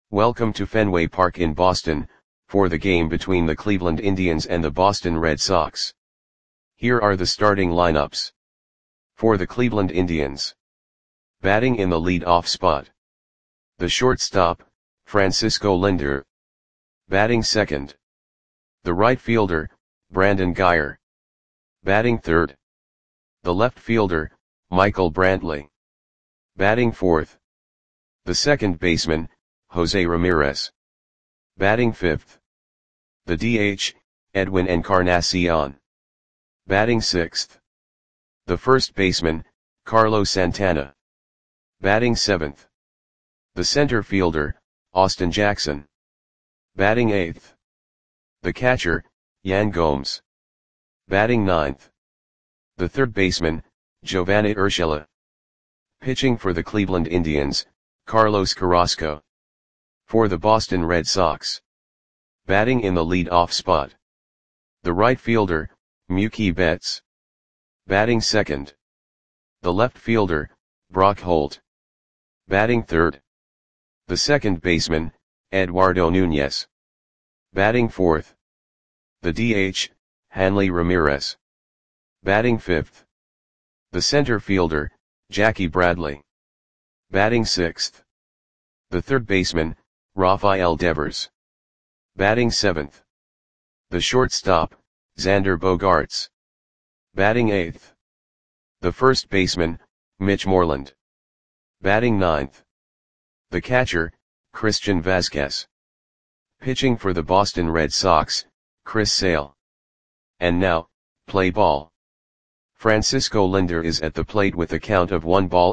Welcome to Fenway Park in Boston, for the game between the Cleveland Indians and the Boston Red Sox. Here are the starting lineups. For the Cleveland Indians. Batting in the lead-off spot. The shortstop, Francisco Lindor. Batting second. The right fielder, Brandon Guyer. Batting third. The left fielder, Michael Brantley. Batting fourth. The second baseman, Jose Ramirez. Batting fifth. The DH, Edwin Encarnacion. Batting sixth. The first baseman, Carlos Santana. Batting seventh. The center fielder, Austin Jackson. Batting eighth. The catcher, Yan Gomes. Batting ninth. The third baseman, Giovanni Urshela. Pitching for the Cleveland Indians, Carlos Carrasco. For the Boston Red Sox. Batting in the lead-off spot. The right fielder, Mookie Betts. Batting second. The left fielder, Brock Holt. Batting third. The second baseman, Eduardo Nunez. Batting fourth. The DH, Hanley Ramirez. Batting fifth. The center fielder, Jackie Bradley. Batting sixth. The third baseman, Rafael Devers. Batting seventh. The shortstop, Xander Bogaerts. Batting eighth. The first baseman, Mitch Moreland. Batting ninth. The catcher, Christian Vazquez. Pitching for the Boston Red Sox, Chris Sale. And now, play ball. Francisco Lindor is at the plate with a count of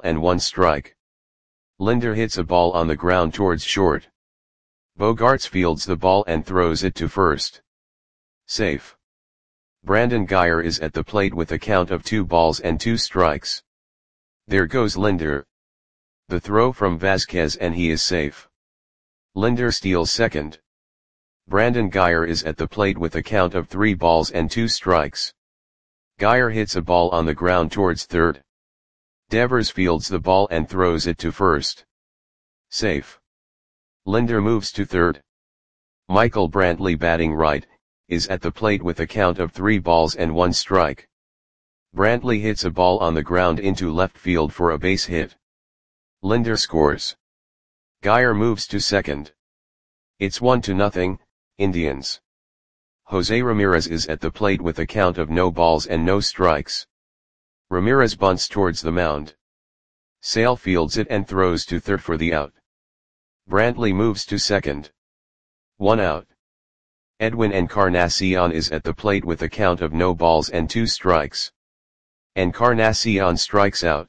1-1 Lindor hits a ball on the ground towards short. Bogaerts fields the ball and throws it to first. Safe. Brandon Guyer is at the plate with a count of 2-2. There goes Lindor. The throw from Vazquez and he is safe. Lindor steals second. Brandon Guyer is at the plate with a count of 3-2. Guyer hits a ball on the ground towards third. Devers fields the ball and throws it to first. Safe. Lindor moves to third. Michael Brantley, batting right, is at the plate with a count of 3-1. Brantley hits a ball on the ground into left field for a base hit. Lindor scores. Guyer moves to second. It's 1-0, Indians. Jose Ramirez is at the plate with a count of no balls and no strikes. Ramirez bunts towards the mound. Sale fields it and throws to third for the out. Brantley moves to second. 1 out. Edwin Encarnacion is at the plate with a count of no balls and 2 strikes. Encarnacion strikes out.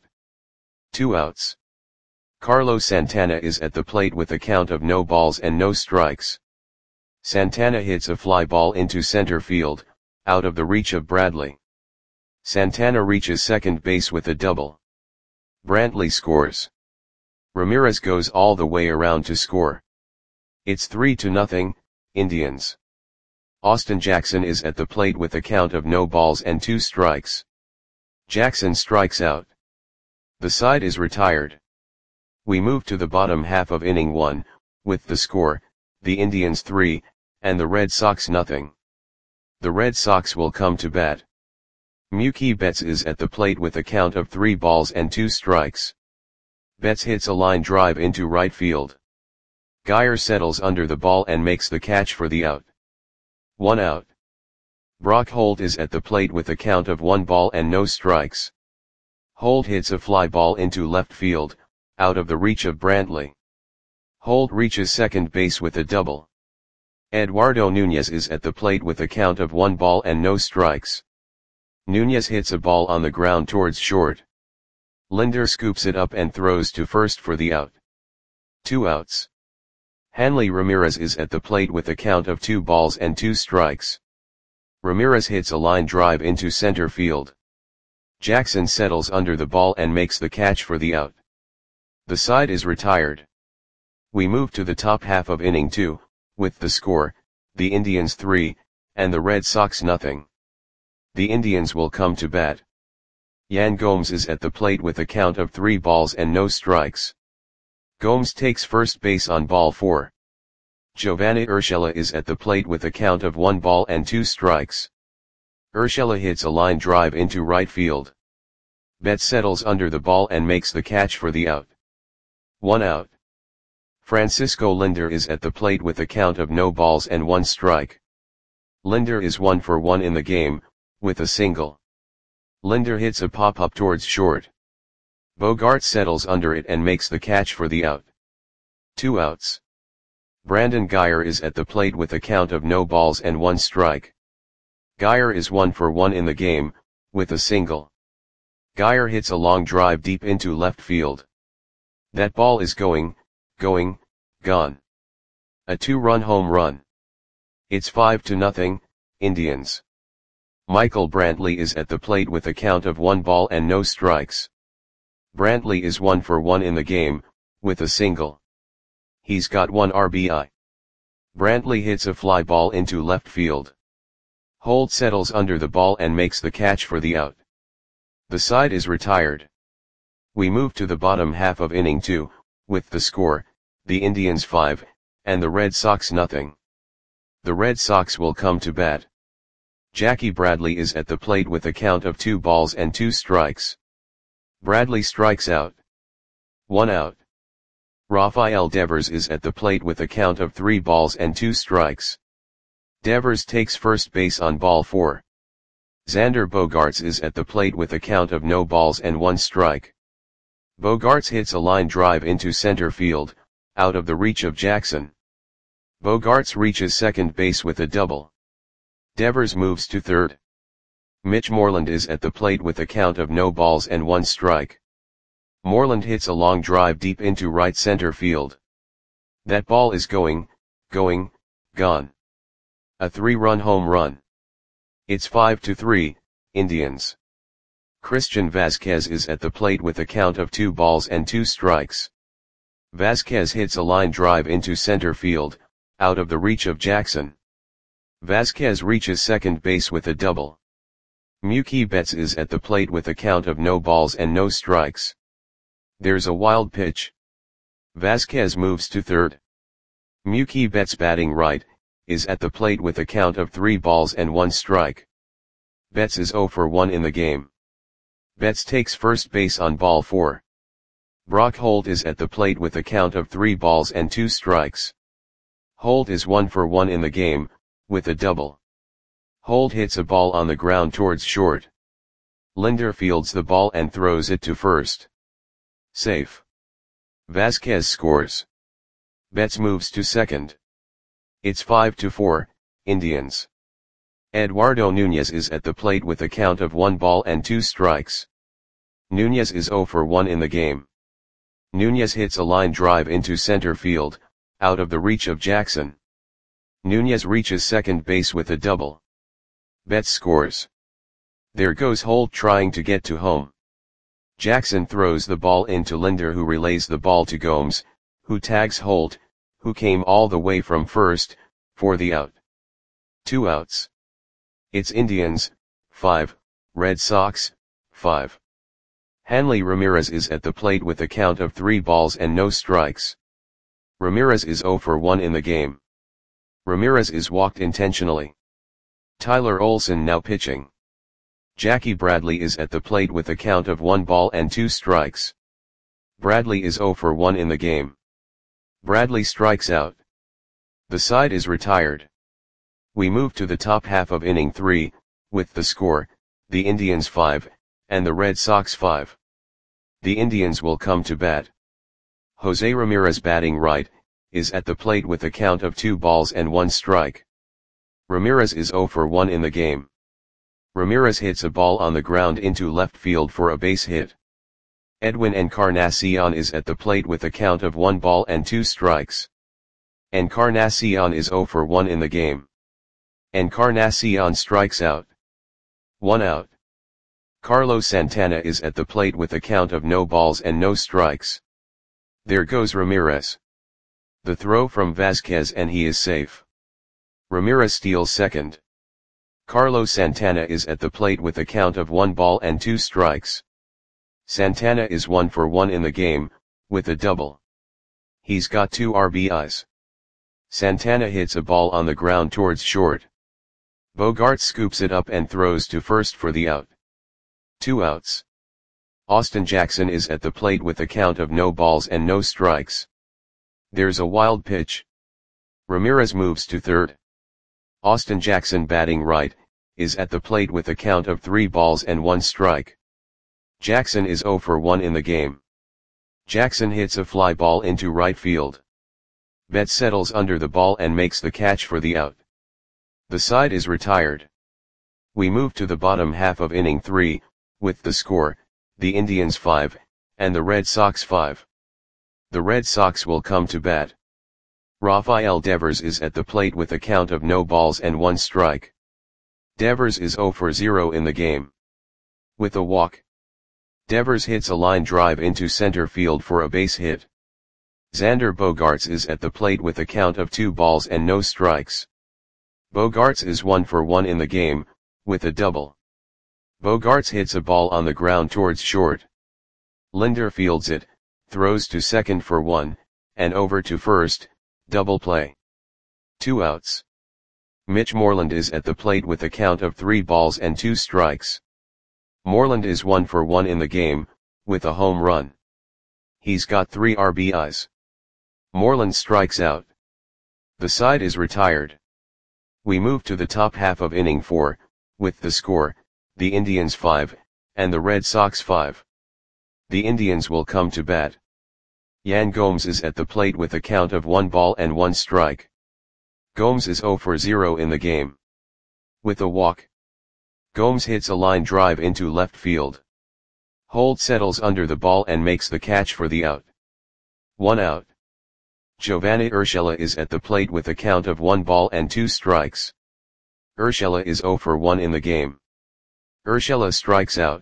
2 outs. Carlos Santana is at the plate with a count of no balls and no strikes. Santana hits a fly ball into center field, out of the reach of Bradley. Santana reaches second base with a double. Brantley scores. Ramirez goes all the way around to score. It's 3-0, Indians. Austin Jackson is at the plate with a count of no balls and 2 strikes. Jackson strikes out. The side is retired. We move to the bottom half of inning 1, with the score, the Indians 3, and the Red Sox 0. The Red Sox will come to bat. Mookie Betts is at the plate with a count of 3-2. Betts hits a line drive into right field. Guyer settles under the ball and makes the catch for the out. 1 out. Brock Holt is at the plate with a count of 1-0. Holt hits a fly ball into left field, out of the reach of Brantley. Holt reaches second base with a double. Eduardo Nunez is at the plate with a count of 1-0. Nunez hits a ball on the ground towards short. Lindor scoops it up and throws to first for the out. 2 outs. Hanley Ramirez is at the plate with a count of 2-2. Ramirez hits a line drive into center field. Jackson settles under the ball and makes the catch for the out. The side is retired. We move to the top half of inning 2, with the score, the Indians 3, and the Red Sox 0. The Indians will come to bat. Yan Gomes is at the plate with a count of 3 balls and no strikes. Gomes takes first base on ball 4. Giovanni Urshela is at the plate with a count of 1 ball and 2 strikes. Urshela hits a line drive into right field. Betts settles under the ball and makes the catch for the out. 1 out. Francisco Linder is at the plate with a count of no balls and 1 strike. Linder is 1 for 1 in the game, with a single. Linder hits a pop-up towards short. Bogaerts settles under it and makes the catch for the out. 2 outs. Brandon Guyer is at the plate with a count of no balls and 1 strike. Guyer is 1 for 1 in the game, with a single. Guyer hits a long drive deep into left field. That ball is gone. A 2-run home run. It's 5-0, Indians. Michael Brantley is at the plate with a count of 1 ball and no strikes. Brantley is 1 for 1 in the game, with a single. He's got 1 RBI. Brantley hits a fly ball into left field. Holt settles under the ball and makes the catch for the out. The side is retired. We move to the bottom half of inning 2, with the score, the Indians 5, and the Red Sox nothing. The Red Sox will come to bat. Jackie Bradley is at the plate with a count of 2 balls and 2 strikes. Bradley strikes out. 1 out. Rafael Devers is at the plate with a count of 3 balls and 2 strikes. Devers takes first base on ball 4. Xander Bogaerts is at the plate with a count of no balls and 1 strike. Bogaerts hits a line drive into center field, out of the reach of Jackson. Bogaerts reaches second base with a double. Devers moves to third. Mitch Moreland is at the plate with a count of no balls and 1 strike. Moreland hits a long drive deep into right center field. That ball is gone. A 3-run home run. It's 5-3, Indians. Christian Vazquez is at the plate with a count of 2 balls and 2 strikes. Vazquez hits a line drive into center field, out of the reach of Jackson. Vazquez reaches second base with a double. Mookie Betts is at the plate with a count of no balls and no strikes. There's a wild pitch. Vazquez moves to third. Mookie Betts, batting right, is at the plate with a count of 3 balls and 1 strike. Betts is 0 for 1 in the game. Betts takes first base on ball 4. Brock Holt is at the plate with a count of 3 balls and 2 strikes. Holt is 1 for 1 in the game, with a double. Holt hits a ball on the ground towards short. Linder fields the ball and throws it to first. Safe. Vazquez scores. Betts moves to second. It's 5-4, Indians. Eduardo Nunez is at the plate with a count of 1 ball and 2 strikes. Nunez is 0 for 1 in the game. Nunez hits a line drive into center field, out of the reach of Jackson. Nunez reaches second base with a double. Betts scores. There goes Holt trying to get to home. Jackson throws the ball into Linder, who relays the ball to Gomes, who tags Holt, who came all the way from first, for the out. 2 outs. It's Indians, 5, Red Sox, 5. Hanley Ramirez is at the plate with a count of 3 balls and no strikes. Ramirez is 0 for 1 in the game. Ramirez is walked intentionally. Tyler Olson now pitching. Jackie Bradley is at the plate with a count of 1 ball and 2 strikes. Bradley is 0 for 1 in the game. Bradley strikes out. The side is retired. We move to the top half of inning 3, with the score, the Indians 5, and the Red Sox 5. The Indians will come to bat. Jose Ramirez, batting right, is at the plate with a count of 2 balls and 1 strike. Ramirez is 0 for 1 in the game. Ramirez hits a ball on the ground into left field for a base hit. Edwin Encarnacion is at the plate with a count of 1 ball and 2 strikes. Encarnacion is 0 for 1 in the game. Encarnacion strikes out. 1 out. Carlos Santana is at the plate with a count of no balls and no strikes. There goes Ramirez. The throw from Vazquez and he is safe. Ramirez steals second. Carlos Santana is at the plate with a count of 1 ball and 2 strikes. Santana is 1 for 1 in the game, with a double. He's got 2 RBIs. Santana hits a ball on the ground towards short. Bogaerts scoops it up and throws to first for the out. 2 outs. Austin Jackson is at the plate with a count of no balls and no strikes. There's a wild pitch. Ramirez moves to third. Austin Jackson, batting right, is at the plate with a count of 3 balls and 1 strike. Jackson is 0 for 1 in the game. Jackson hits a fly ball into right field. Betts settles under the ball and makes the catch for the out. The side is retired. We move to the bottom half of inning 3, with the score, the Indians 5, and the Red Sox 5. The Red Sox will come to bat. Rafael Devers is at the plate with a count of no balls and 1 strike. Devers is 0 for 0 in the game. With a walk, Devers hits a line drive into center field for a base hit. Xander Bogaerts is at the plate with a count of 2 balls and no strikes. Bogaerts is 1 for 1 in the game, with a double. Bogaerts hits a ball on the ground towards short. Linder fields it, throws to second for 1, and over to first, double play. 2 outs. Mitch Moreland is at the plate with a count of 3 balls and 2 strikes. Moreland is 1 for 1 in the game, with a home run. He's got 3 RBIs. Moreland strikes out. The side is retired. We move to the top half of inning 4, with the score, the Indians 5, and the Red Sox 5. The Indians will come to bat. Yan Gomes is at the plate with a count of 1 ball and 1 strike. Gomes is 0 for 0 in the game. With a walk, Gomes hits a line drive into left field. Holt settles under the ball and makes the catch for the out. 1 out. Giovanni Urshela is at the plate with a count of 1 ball and 2 strikes. Urshela is 0 for 1 in the game. Urshela strikes out.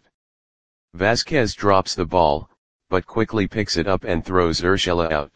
Vasquez drops the ball, but quickly picks it up and throws Urshela out.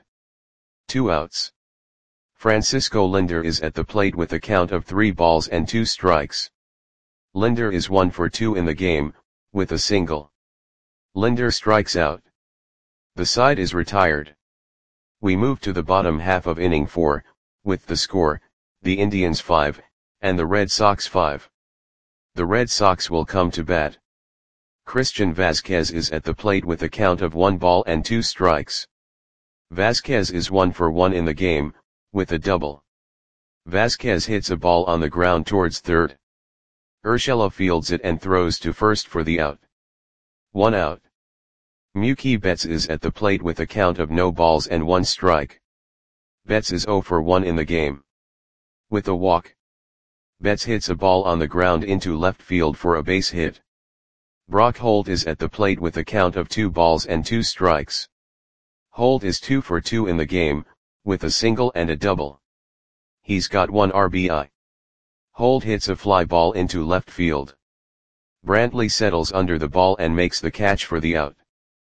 2 outs. Francisco Linder is at the plate with a count of 3 balls and 2 strikes. Linder is 1 for 2 in the game, with a single. Linder strikes out. The side is retired. We move to the bottom half of inning 4, with the score, the Indians 5, and the Red Sox 5. The Red Sox will come to bat. Christian Vasquez is at the plate with a count of 1 ball and 2 strikes. Vasquez is 1 for 1 in the game, with a double. Vasquez hits a ball on the ground towards third. Urshela fields it and throws to first for the out. 1 out. Mookie Betts is at the plate with a count of no balls and 1 strike. Betts is 0 for 1 in the game. With a walk, Betts hits a ball on the ground into left field for a base hit. Brock Holt is at the plate with a count of 2 balls and 2 strikes. Holt is 2 for 2 in the game, with a single and a double. He's got 1 RBI. Holt hits a fly ball into left field. Brantley settles under the ball and makes the catch for the out.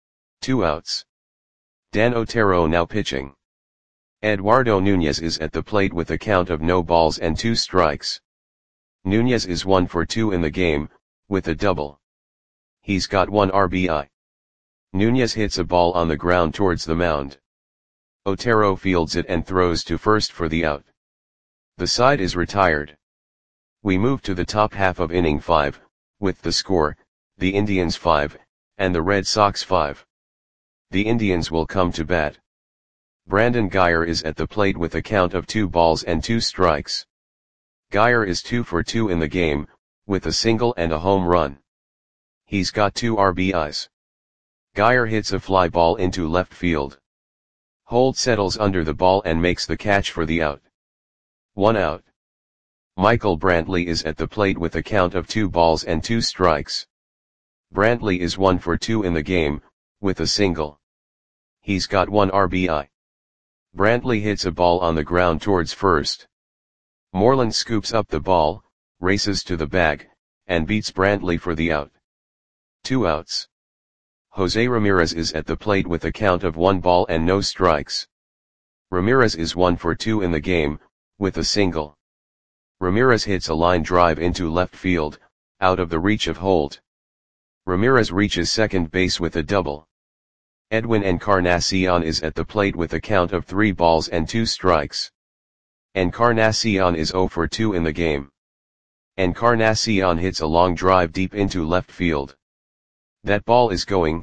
2 outs. Dan Otero now pitching. Eduardo Nunez is at the plate with a count of no balls and 2 strikes. Nunez is 1 for 2 in the game, with a double. He's got 1 RBI. Nunez hits a ball on the ground towards the mound. Otero fields it and throws to first for the out. The side is retired. We move to the top half of inning 5, with the score, the Indians 5, and the Red Sox 5. The Indians will come to bat. Brandon Guyer is at the plate with a count of 2 balls and 2 strikes. Guyer is 2 for 2 in the game, with a single and a home run. He's got 2 RBIs. Guyer hits a fly ball into left field. Holt settles under the ball and makes the catch for the out. 1 out. Michael Brantley is at the plate with a count of 2 balls and 2 strikes. Brantley is 1 for 2 in the game, with a single. He's got 1 RBI. Brantley hits a ball on the ground towards first. Moreland scoops up the ball, races to the bag, and beats Brantley for the out. 2 outs. Jose Ramirez is at the plate with a count of 1 ball and no strikes. Ramirez is 1 for 2 in the game, with a single. Ramirez hits a line drive into left field, out of the reach of Holt. Ramirez reaches second base with a double. Edwin Encarnacion is at the plate with a count of 3 balls and 2 strikes. Encarnacion is 0 for 2 in the game. Encarnacion hits a long drive deep into left field. That ball is gone.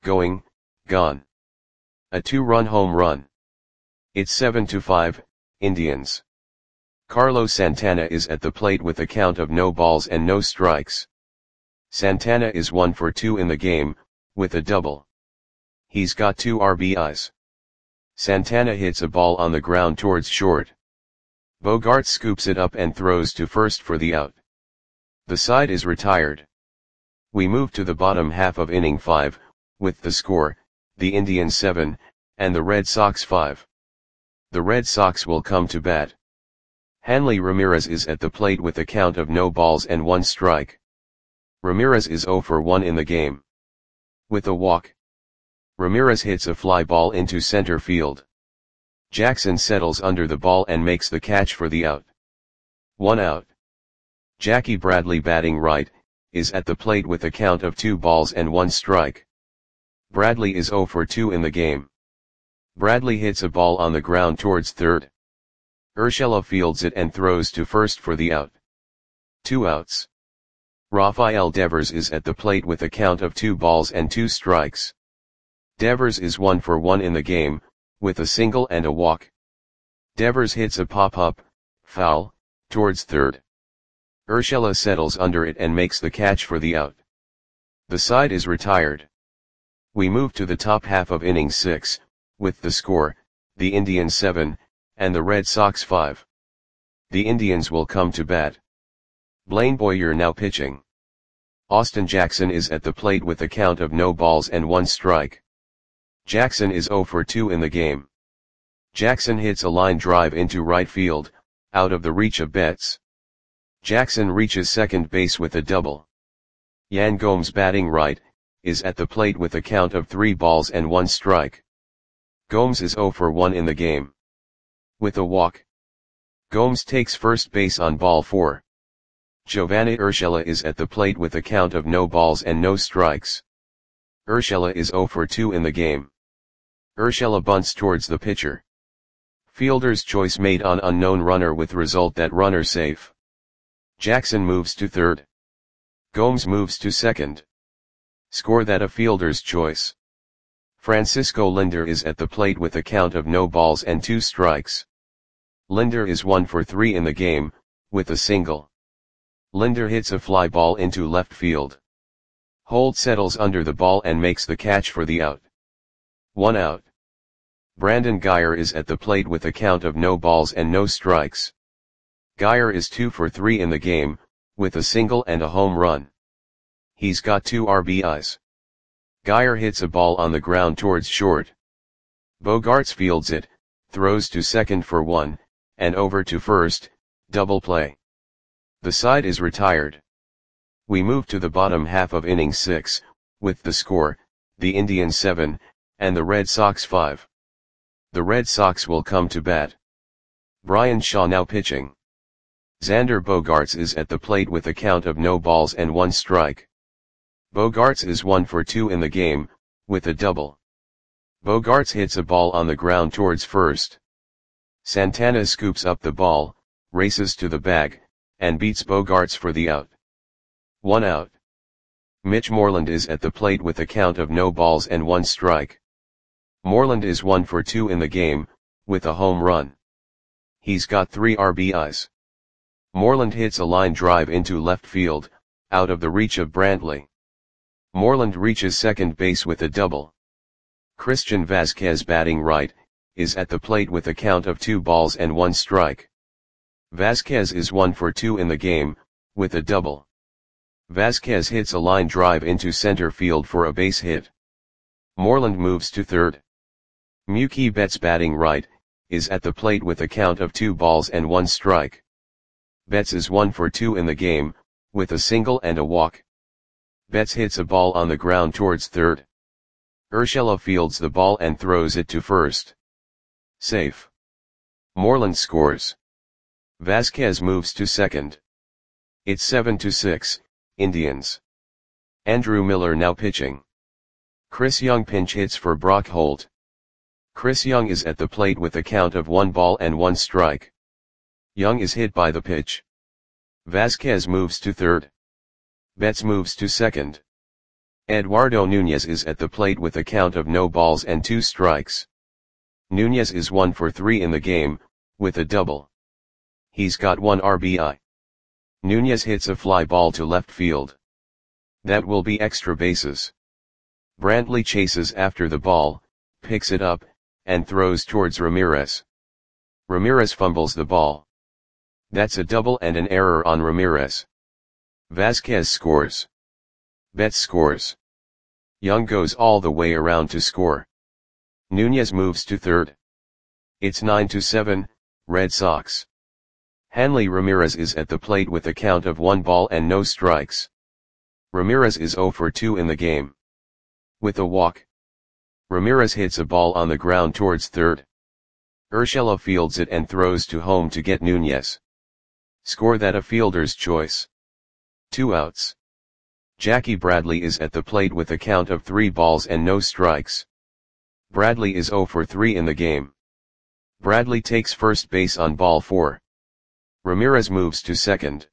A 2-run home run. It's 7-5, Indians. Carlos Santana is at the plate with a count of no balls and no strikes. Santana is 1 for 2 in the game, with a double. He's got 2 RBIs. Santana hits a ball on the ground towards short. Bogaerts scoops it up and throws to first for the out. The side is retired. We move to the bottom half of inning 5, with the score, the Indians 7, and the Red Sox 5. The Red Sox will come to bat. Hanley Ramirez is at the plate with a count of no balls and 1 strike. Ramirez is 0 for 1 in the game. With a walk. Ramirez hits a fly ball into center field. Jackson settles under the ball and makes the catch for the out. 1 out. Jackie Bradley, batting right, is at the plate with a count of 2 balls and 1 strike. Bradley is 0 for 2 in the game. Bradley hits a ball on the ground towards third. Urshela fields it and throws to first for the out. 2 outs. Rafael Devers is at the plate with a count of 2 balls and 2 strikes. Devers is 1 for 1 in the game, with a single and a walk. Devers hits a pop-up, foul, towards third. Urshela settles under it and makes the catch for the out. The side is retired. We move to the top half of inning 6, with the score, the Indians 7, and the Red Sox 5. The Indians will come to bat. Blaine Boyer now pitching. Austin Jackson is at the plate with a count of no balls and 1 strike. Jackson is 0 for 2 in the game. Jackson hits a line drive into right field, out of the reach of Betts. Jackson reaches second base with a double. Yan Gomes, batting right, is at the plate with a count of 3 balls and 1 strike. Gomes is 0 for 1 in the game. With a walk. Gomes takes first base on ball 4. Giovanni Urshela is at the plate with a count of no balls and no strikes. Urshela is 0 for 2 in the game. Urshela bunts towards the pitcher. Fielder's choice made on unknown runner with result that runner safe. Jackson moves to third. Gomes moves to second. Score that a fielder's choice. Francisco Lindor is at the plate with a count of no balls and 2 strikes. Lindor is 1 for 3 in the game, with a single. Lindor hits a fly ball into left field. Holt settles under the ball and makes the catch for the out. 1 out. Brandon Guyer is at the plate with a count of no balls and no strikes. Guyer is 2 for 3 in the game, with a single and a home run. He's got 2 RBIs. Guyer hits a ball on the ground towards short. Bogaerts fields it, throws to second for 1, and over to first, double play. The side is retired. We move to the bottom half of inning 6, with the score, the Indians 7, and the Red Sox 5. The Red Sox will come to bat. Bryan Shaw now pitching. Xander Bogaerts is at the plate with a count of no balls and 1 strike. Bogaerts is 1 for 2 in the game, with a double. Bogaerts hits a ball on the ground towards first. Santana scoops up the ball, races to the bag, and beats Bogaerts for the out. 1 out. Mitch Moreland is at the plate with a count of no balls and 1 strike. Moreland is 1 for 2 in the game, with a home run. He's got 3 RBIs. Moreland hits a line drive into left field, out of the reach of Brantley. Moreland reaches second base with a double. Christian Vazquez, batting right, is at the plate with a count of 2 balls and 1 strike. Vazquez is 1 for 2 in the game, with a double. Vazquez hits a line drive into center field for a base hit. Moreland moves to third. Mookie Betts, batting right, is at the plate with a count of 2 balls and 1 strike. Betts is 1 for 2 in the game, with a single and a walk. Betts hits a ball on the ground towards third. Urshela fields the ball and throws it to first. Safe. Moreland scores. Vazquez moves to second. It's 7-6, Indians. Andrew Miller now pitching. Chris Young pinch hits for Brock Holt. Chris Young is at the plate with a count of 1 ball and 1 strike. Young is hit by the pitch. Vasquez moves to third. Betts moves to second. Eduardo Nunez is at the plate with a count of no balls and 2 strikes. Nunez is 1 for 3 in the game, with a double. He's got 1 RBI. Nunez hits a fly ball to left field. That will be extra bases. Brantley chases after the ball, picks it up, and throws towards Ramirez. Ramirez fumbles the ball. That's a double and an error on Ramirez. Vasquez scores. Betts scores. Young goes all the way around to score. Nunez moves to third. It's 9-7, Red Sox. Hanley Ramirez is at the plate with a count of 1 ball and no strikes. Ramirez is 0 for 2 in the game. With a walk. Ramirez hits a ball on the ground towards third. Urshela fields it and throws to home to get Nunez. Score that a fielder's choice. 2 outs. Jackie Bradley is at the plate with a count of 3 balls and no strikes. Bradley is 0 for 3 in the game. Bradley takes first base on ball 4. Ramirez moves to second.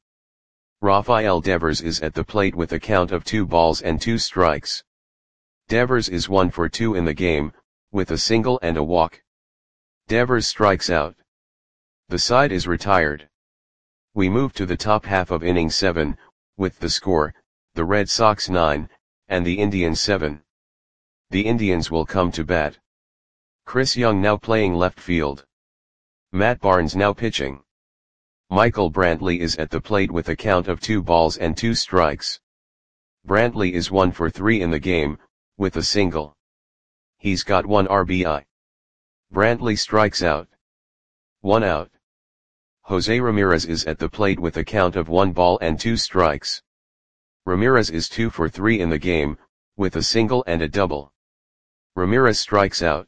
Rafael Devers is at the plate with a count of 2 balls and 2 strikes. Devers is 1 for 2 in the game, with a single and a walk. Devers strikes out. The side is retired. We move to the top half of inning 7, with the score, the Red Sox 9, and the Indians 7. The Indians will come to bat. Chris Young now playing left field. Matt Barnes now pitching. Michael Brantley is at the plate with a count of 2 balls and 2 strikes. Brantley is 1 for 3 in the game, with a single. He's got 1 RBI. Brantley strikes out. 1 out. Jose Ramirez is at the plate with a count of 1 ball and 2 strikes. Ramirez is 2 for 3 in the game, with a single and a double. Ramirez strikes out.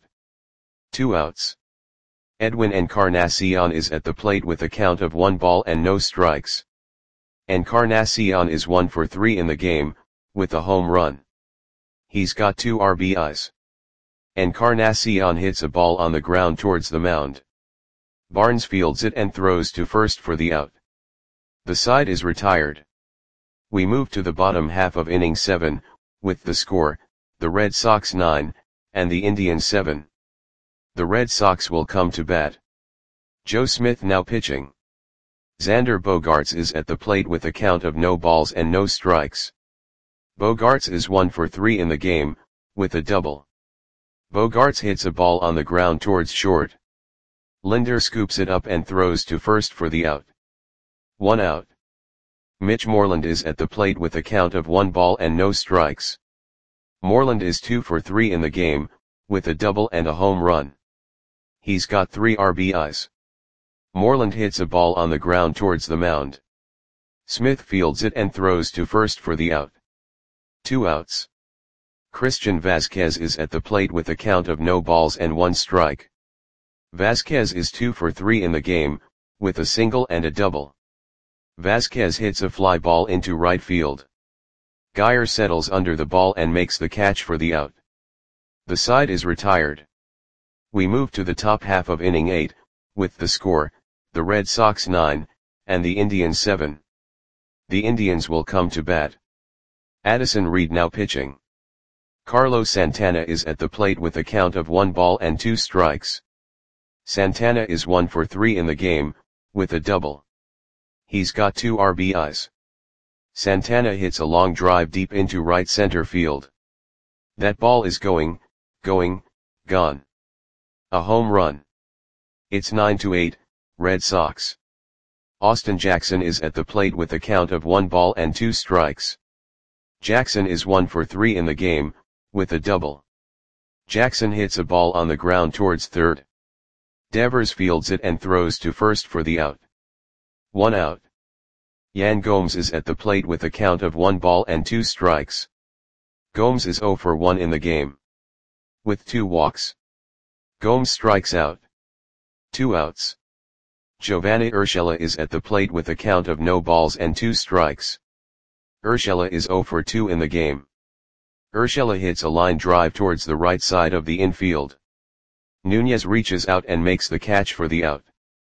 2 outs. Edwin Encarnacion is at the plate with a count of 1 ball and no strikes. Encarnacion is 1 for 3 in the game, with a home run. He's got 2 RBIs. Encarnacion hits a ball on the ground towards the mound. Barnes fields it and throws to first for the out. The side is retired. We move to the bottom half of inning 7, with the score, the Red Sox 9, and the Indians 7. The Red Sox will come to bat. Joe Smith now pitching. Xander Bogaerts is at the plate with a count of no balls and no strikes. Bogaerts is 1 for 3 in the game, with a double. Bogaerts hits a ball on the ground towards short. Linder scoops it up and throws to first for the out. 1 out. Mitch Moreland is at the plate with a count of 1 ball and no strikes. Moreland is 2 for 3 in the game, with a double and a home run. He's got 3 RBIs. Moreland hits a ball on the ground towards the mound. Smith fields it and throws to first for the out. 2 outs. Christian Vasquez is at the plate with a count of no balls and 1 strike. Vasquez is 2 for 3 in the game, with a single and a double. Vasquez hits a fly ball into right field. Geyer settles under the ball and makes the catch for the out. The side is retired. We move to the top half of inning 8, with the score, the Red Sox 9, and the Indians 7. The Indians will come to bat. Addison Reed now pitching. Carlos Santana is at the plate with a count of 1 ball and 2 strikes. Santana is 1 for 3 in the game, with a double. He's got 2 RBIs. Santana hits a long drive deep into right center field. That ball is going, gone. A home run. It's 9-8, Red Sox. Austin Jackson is at the plate with a count of 1 ball and 2 strikes. Jackson is 1 for 3 in the game, with a double. Jackson hits a ball on the ground towards third. Devers fields it and throws to first for the out. 1 out. Yan Gomes is at the plate with a count of 1 ball and 2 strikes. Gomes is 0 for 1 in the game. With 2 walks. Gomes strikes out. 2 outs. Giovanni Urshela is at the plate with a count of no balls and 2 strikes. Urshela is 0 for 2 in the game. Urshela hits a line drive towards the right side of the infield. Nunez reaches out and makes the catch for the out.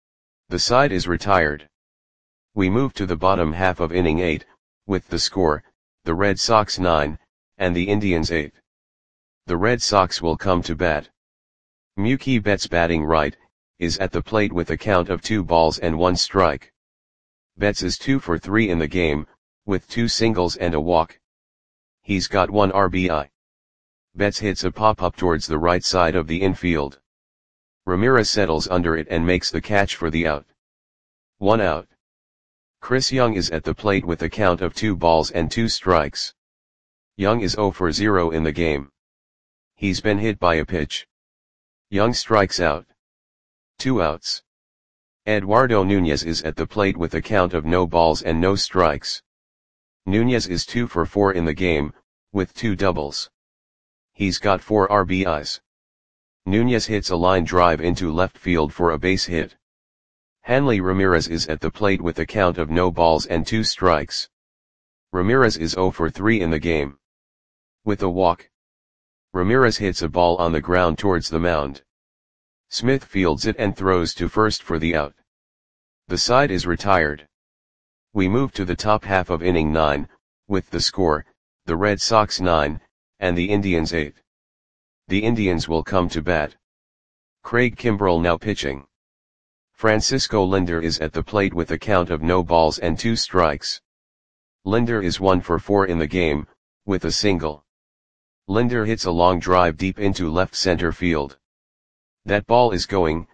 The side is retired. We move to the bottom half of inning 8, with the score, the Red Sox 9, and the Indians 8. The Red Sox will come to bat. Mookie Betts, batting right, is at the plate with a count of 2 balls and 1 strike. Betts is 2 for 3 in the game, with 2 singles and a walk. He's got 1 RBI. Betts hits a pop-up towards the right side of the infield. Ramirez settles under it and makes the catch for the out. 1 out. Chris Young is at the plate with a count of 2 balls and 2 strikes. Young is 0 for 0 in the game. He's been hit by a pitch. Young strikes out. 2 outs. Eduardo Nunez is at the plate with a count of no balls and no strikes. Nunez is 2 for 4 in the game, with 2 doubles. He's got 4 RBIs. Nunez hits a line drive into left field for a base hit. Hanley Ramirez is at the plate with a count of no balls and 2 strikes. Ramirez is 0 for 3 in the game. With a walk. Ramirez hits a ball on the ground towards the mound. Smith fields it and throws to first for the out. The side is retired. We move to the top half of inning 9, with the score, the Red Sox 9, and the Indians 8. The Indians will come to bat. Craig Kimbrell now pitching. Francisco Lindor is at the plate with a count of no balls and 2 strikes. Lindor is 1 for 4 in the game, with a single. Lindor hits a long drive deep into left center field. That ball is gone.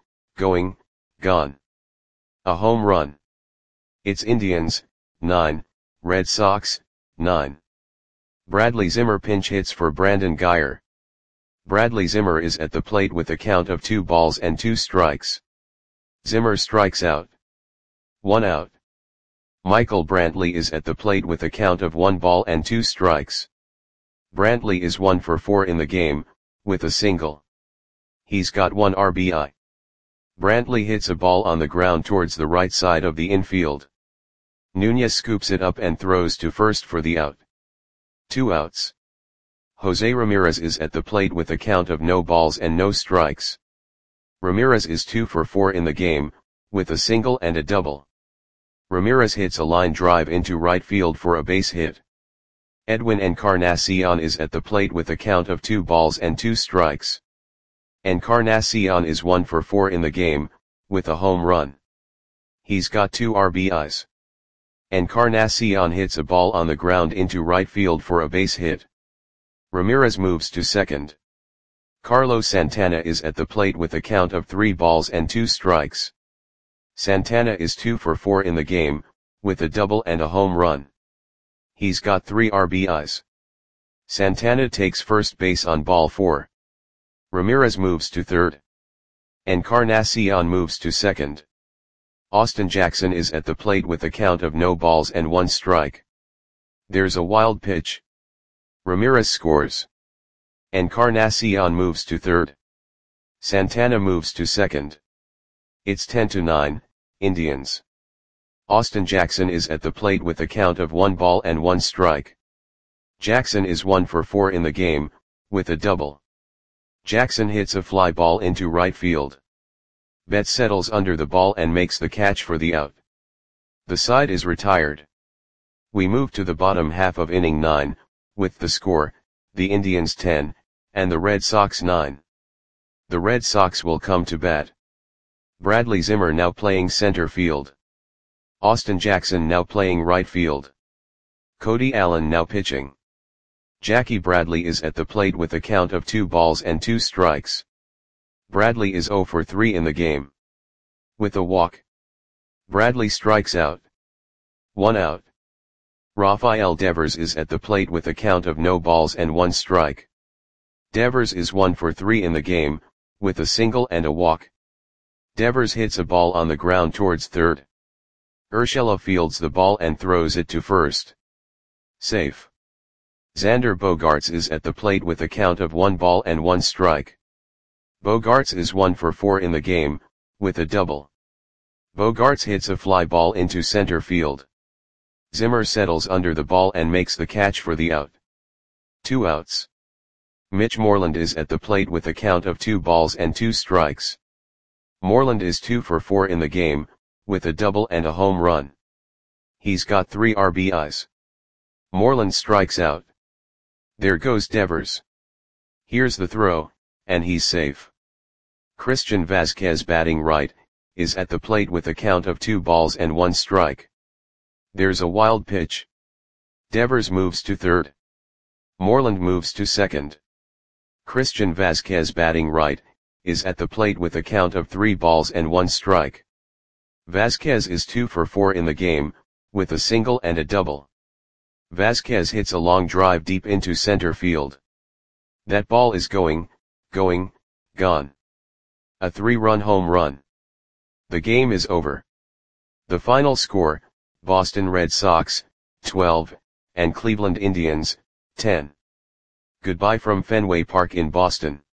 A home run. It's Indians, 9, Red Sox, 9. Bradley Zimmer pinch hits for Brandon Guyer. Bradley Zimmer is at the plate with a count of 2 balls and 2 strikes. Zimmer strikes out. 1 out. Michael Brantley is at the plate with a count of 1 ball and 2 strikes. Brantley is 1 for 4 in the game, with a single. He's got 1 RBI. Brantley hits a ball on the ground towards the right side of the infield. Nunez scoops it up and throws to first for the out. 2 outs. Jose Ramirez is at the plate with a count of no balls and no strikes. Ramirez is 2 for 4 in the game, with a single and a double. Ramirez hits a line drive into right field for a base hit. Edwin Encarnacion is at the plate with a count of 2 balls and 2 strikes. Encarnacion is 1 for 4 in the game, with a home run. He's got 2 RBIs. Encarnacion hits a ball on the ground into right field for a base hit. Ramirez moves to second. Carlos Santana is at the plate with a count of 3 balls and 2 strikes. Santana is 2 for 4 in the game, with a double and a home run. He's got 3 RBIs. Santana takes first base on ball 4. Ramirez moves to third. Encarnacion moves to second. Austin Jackson is at the plate with a count of no balls and 1 strike. There's a wild pitch. Ramirez scores. Encarnacion moves to third. Santana moves to second. It's 10-9, Indians. Austin Jackson is at the plate with a count of 1 ball and 1 strike. Jackson is 1 for 4 in the game, with a double. Jackson hits a fly ball into right field. Betts settles under the ball and makes the catch for the out. The side is retired. We move to the bottom half of inning 9, with the score, the Indians 10, and the Red Sox 9. The Red Sox will come to bat. Bradley Zimmer now playing center field. Austin Jackson now playing right field. Cody Allen now pitching. Jackie Bradley is at the plate with a count of 2 balls and 2 strikes. Bradley is 0 for 3 in the game. With a walk. Bradley strikes out. 1 out. Rafael Devers is at the plate with a count of no balls and 1 strike. Devers is 1 for 3 in the game, with a single and a walk. Devers hits a ball on the ground towards third. Urshela fields the ball and throws it to first. Safe. Xander Bogaerts is at the plate with a count of 1 ball and 1 strike. Bogaerts is 1 for 4 in the game, with a double. Bogaerts hits a fly ball into center field. Zimmer settles under the ball and makes the catch for the out. 2 outs. Mitch Moreland is at the plate with a count of 2 balls and 2 strikes. Moreland is 2 for 4 in the game, with a double and a home run. He's got 3 RBIs. Moreland strikes out. There goes Devers. Here's the throw, and he's safe. Christian Vazquez, batting right, is at the plate with a count of 2 balls and 1 strike. There's a wild pitch. Devers moves to third. Moreland moves to second. Christian Vazquez, batting right, is at the plate with a count of 3 balls and 1 strike. Vazquez is 2 for 4 in the game, with a single and a double. Vazquez hits a long drive deep into center field. That ball is gone. A 3-run home run. The game is over. The final score, Boston Red Sox, 12, and Cleveland Indians, 10. Goodbye from Fenway Park in Boston.